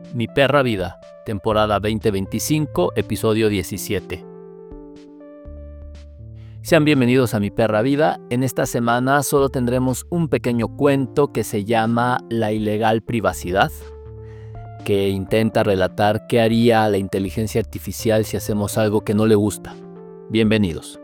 Mi perra vida, temporada 2025, episodio 17. Sean bienvenidos a Mi perra vida. En esta semana solo tendremos un pequeño cuento que se llama La ilegal privacidad, que intenta relatar qué haría la inteligencia artificial si hacemos algo que no le gusta. Bienvenidos.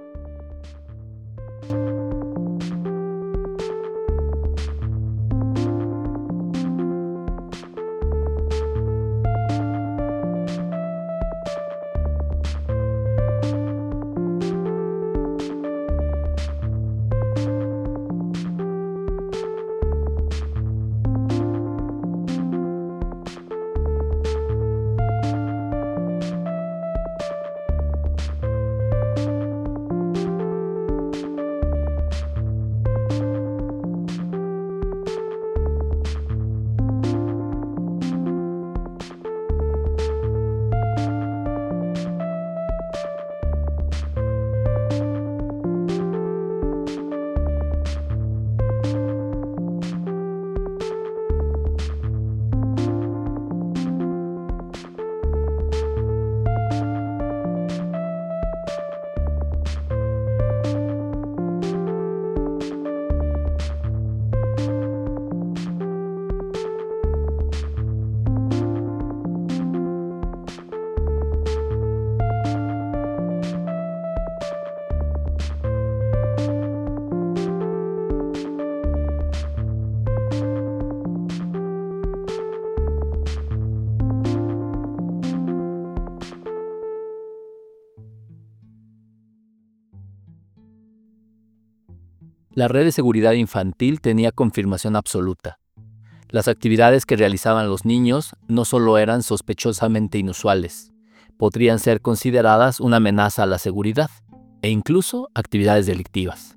La red de seguridad infantil tenía confirmación absoluta. Las actividades que realizaban los niños no solo eran sospechosamente inusuales, podrían ser consideradas una amenaza a la seguridad e incluso actividades delictivas.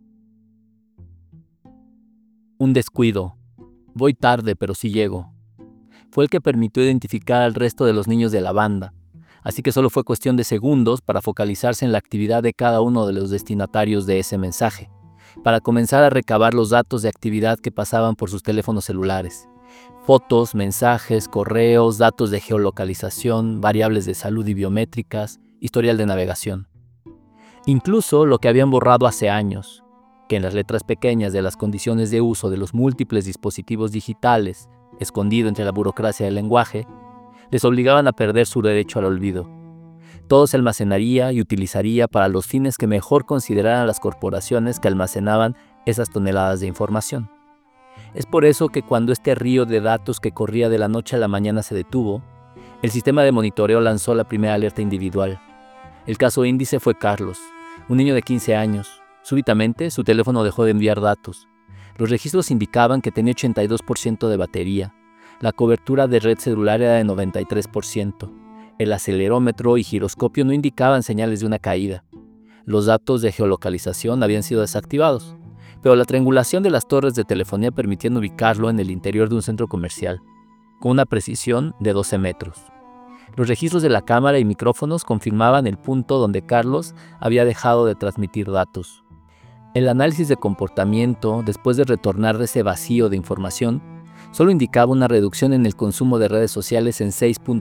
Un descuido, voy tarde pero sí llego, fue el que permitió identificar al resto de los niños de la banda, así que solo fue cuestión de segundos para focalizarse en la actividad de cada uno de los destinatarios de ese mensaje, para comenzar a recabar los datos de actividad que pasaban por sus teléfonos celulares. Fotos, mensajes, correos, datos de geolocalización, variables de salud y biométricas, historial de navegación. Incluso lo que habían borrado hace años, que en las letras pequeñas de las condiciones de uso de los múltiples dispositivos digitales, escondido entre la burocracia del lenguaje, les obligaban a perder su derecho al olvido. Todo se almacenaría y utilizaría para los fines que mejor consideraran las corporaciones que almacenaban esas toneladas de información. Es por eso que cuando este río de datos que corría de la noche a la mañana se detuvo, el sistema de monitoreo lanzó la primera alerta individual. El caso índice fue Carlos, un niño de 15 años. Súbitamente, su teléfono dejó de enviar datos. Los registros indicaban que tenía 82% de batería. La cobertura de red celular era de 93%. El acelerómetro y giroscopio no indicaban señales de una caída. Los datos de geolocalización habían sido desactivados, pero la triangulación de las torres de telefonía permitía ubicarlo en el interior de un centro comercial, con una precisión de 12 metros. Los registros de la cámara y micrófonos confirmaban el punto donde Carlos había dejado de transmitir datos. El análisis de comportamiento, después de retornar de ese vacío de información, solo indicaba una reducción en el consumo de redes sociales en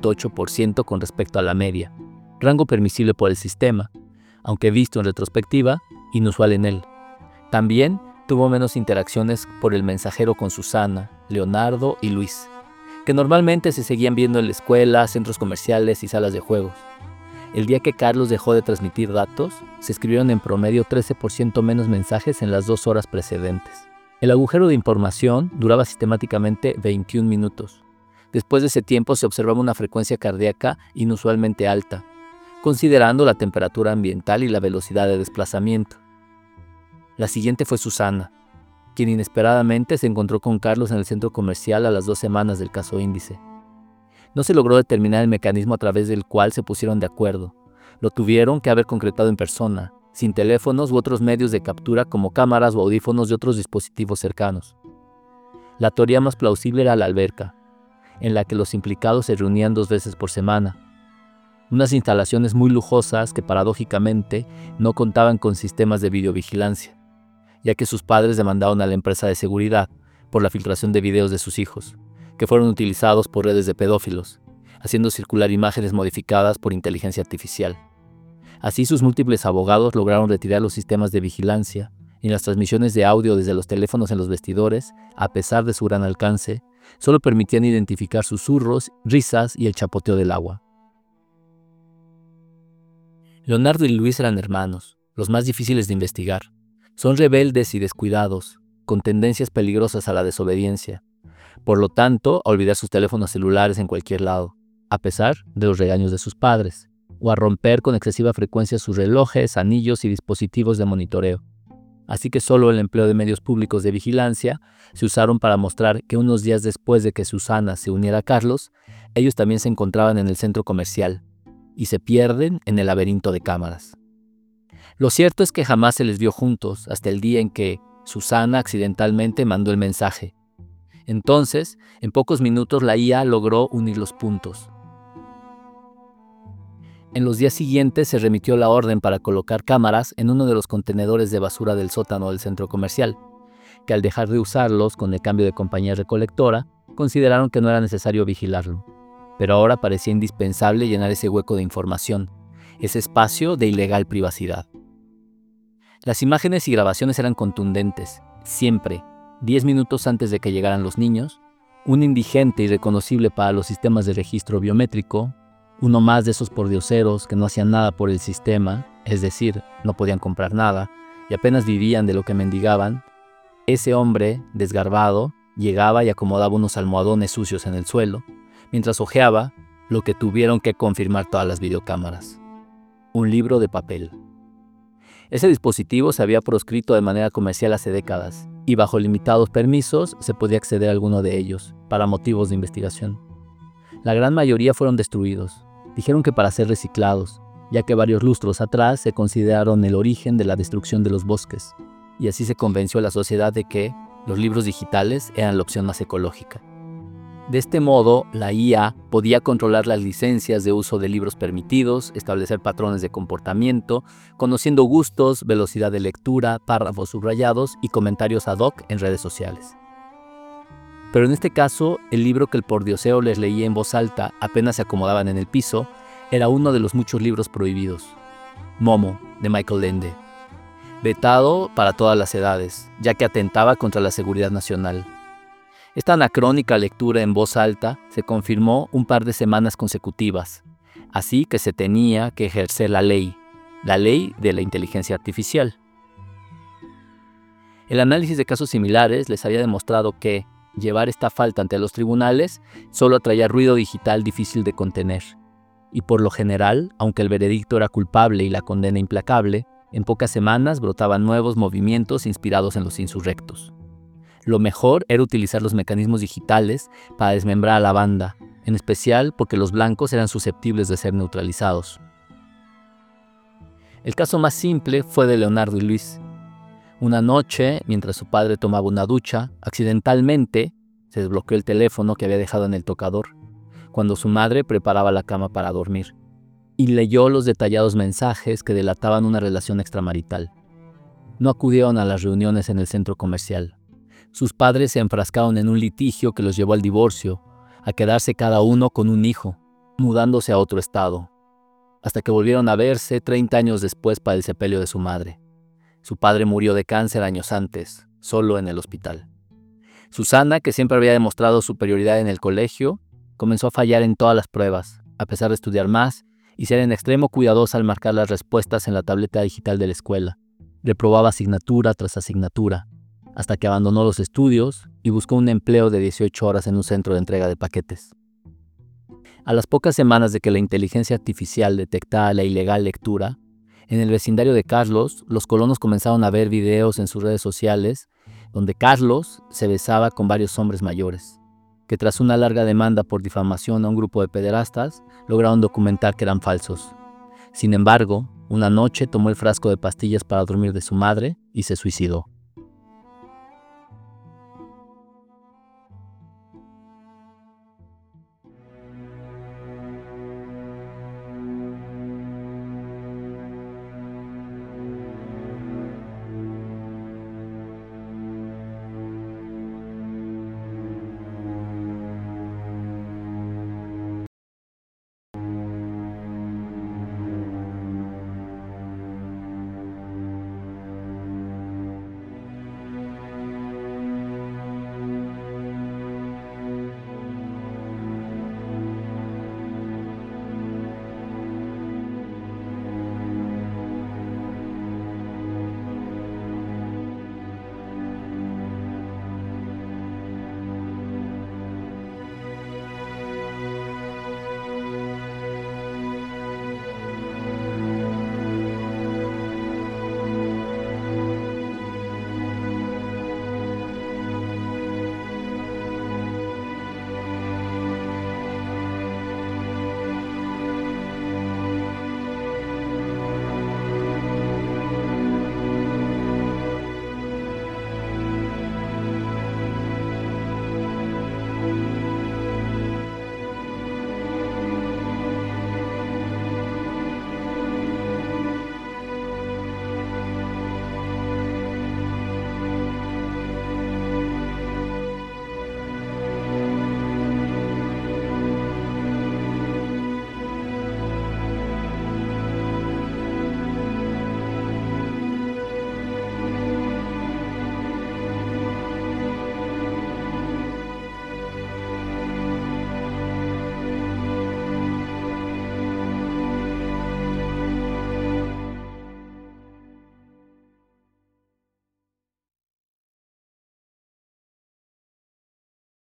6.8% con respecto a la media, rango permisible por el sistema, aunque visto en retrospectiva, inusual en él. También tuvo menos interacciones por el mensajero con Susana, Leonardo y Luis, que normalmente se seguían viendo en la escuela, centros comerciales y salas de juegos. El día que Carlos dejó de transmitir datos, se escribieron en promedio 13% menos mensajes en las 2 horas precedentes. El agujero de información duraba sistemáticamente 21 minutos. Después de ese tiempo se observaba una frecuencia cardíaca inusualmente alta, considerando la temperatura ambiental y la velocidad de desplazamiento. La siguiente fue Susana, quien inesperadamente se encontró con Carlos en el centro comercial a las 2 semanas del caso índice. No se logró determinar el mecanismo a través del cual se pusieron de acuerdo. Lo tuvieron que haber concretado en persona, sin teléfonos u otros medios de captura como cámaras o audífonos de otros dispositivos cercanos. La teoría más plausible era la alberca, en la que los implicados se reunían 2 veces por semana. Unas instalaciones muy lujosas que paradójicamente no contaban con sistemas de videovigilancia, ya que sus padres demandaron a la empresa de seguridad por la filtración de videos de sus hijos, que fueron utilizados por redes de pedófilos, haciendo circular imágenes modificadas por inteligencia artificial. Así, sus múltiples abogados lograron retirar los sistemas de vigilancia y las transmisiones de audio desde los teléfonos en los vestidores, a pesar de su gran alcance, solo permitían identificar susurros, risas y el chapoteo del agua. Leonardo y Luis eran hermanos, los más difíciles de investigar. Son rebeldes y descuidados, con tendencias peligrosas a la desobediencia. Por lo tanto, a olvidar sus teléfonos celulares en cualquier lado, a pesar de los regaños de sus padres, o a romper con excesiva frecuencia sus relojes, anillos y dispositivos de monitoreo. Así que solo el empleo de medios públicos de vigilancia se usaron para mostrar que unos días después de que Susana se uniera a Carlos, ellos también se encontraban en el centro comercial y se pierden en el laberinto de cámaras. Lo cierto es que jamás se les vio juntos hasta el día en que Susana accidentalmente mandó el mensaje. Entonces, en pocos minutos la IA logró unir los puntos. En los días siguientes se remitió la orden para colocar cámaras en uno de los contenedores de basura del sótano del centro comercial, que al dejar de usarlos con el cambio de compañía recolectora, consideraron que no era necesario vigilarlo. Pero ahora parecía indispensable llenar ese hueco de información, ese espacio de ilegal privacidad. Las imágenes y grabaciones eran contundentes, siempre, 10 minutos antes de que llegaran los niños, un indigente irreconocible para los sistemas de registro biométrico, uno más de esos pordioseros que no hacían nada por el sistema, es decir, no podían comprar nada y apenas vivían de lo que mendigaban. Ese hombre, desgarbado, llegaba y acomodaba unos almohadones sucios en el suelo, mientras hojeaba lo que tuvieron que confirmar todas las videocámaras: un libro de papel. Ese dispositivo se había proscrito de manera comercial hace décadas, y bajo limitados permisos se podía acceder a alguno de ellos, para motivos de investigación. La gran mayoría fueron destruidos. Dijeron que para ser reciclados, ya que varios lustros atrás se consideraron el origen de la destrucción de los bosques, y así se convenció a la sociedad de que los libros digitales eran la opción más ecológica. De este modo, la IA podía controlar las licencias de uso de libros permitidos, establecer patrones de comportamiento, conociendo gustos, velocidad de lectura, párrafos subrayados y comentarios ad hoc en redes sociales. Pero en este caso, el libro que el pordiosero les leía en voz alta apenas se acomodaban en el piso, era uno de los muchos libros prohibidos: Momo, de Michael Ende, vetado para todas las edades, ya que atentaba contra la seguridad nacional. Esta anacrónica lectura en voz alta se confirmó un par de semanas consecutivas, así que se tenía que ejercer la ley de la inteligencia artificial. El análisis de casos similares les había demostrado que llevar esta falta ante los tribunales solo atraía ruido digital difícil de contener. Y por lo general, aunque el veredicto era culpable y la condena implacable, en pocas semanas brotaban nuevos movimientos inspirados en los insurrectos. Lo mejor era utilizar los mecanismos digitales para desmembrar a la banda, en especial porque los blancos eran susceptibles de ser neutralizados. El caso más simple fue de Leonardo y Luis. Una noche, mientras su padre tomaba una ducha, accidentalmente se desbloqueó el teléfono que había dejado en el tocador, cuando su madre preparaba la cama para dormir, y leyó los detallados mensajes que delataban una relación extramarital. No acudieron a las reuniones en el centro comercial. Sus padres se enfrascaron en un litigio que los llevó al divorcio, a quedarse cada uno con un hijo, mudándose a otro estado, hasta que volvieron a verse 30 años después para el sepelio de su madre. Su padre murió de cáncer años antes, solo en el hospital. Susana, que siempre había demostrado superioridad en el colegio, comenzó a fallar en todas las pruebas, a pesar de estudiar más y ser en extremo cuidadosa al marcar las respuestas en la tableta digital de la escuela. Reprobaba asignatura tras asignatura, hasta que abandonó los estudios y buscó un empleo de 18 horas en un centro de entrega de paquetes. A las pocas semanas de que la inteligencia artificial detectara la ilegal lectura, en el vecindario de Carlos, los colonos comenzaron a ver videos en sus redes sociales donde Carlos se besaba con varios hombres mayores, que tras una larga demanda por difamación a un grupo de pederastas, lograron documentar que eran falsos. Sin embargo, una noche tomó el frasco de pastillas para dormir de su madre y se suicidó.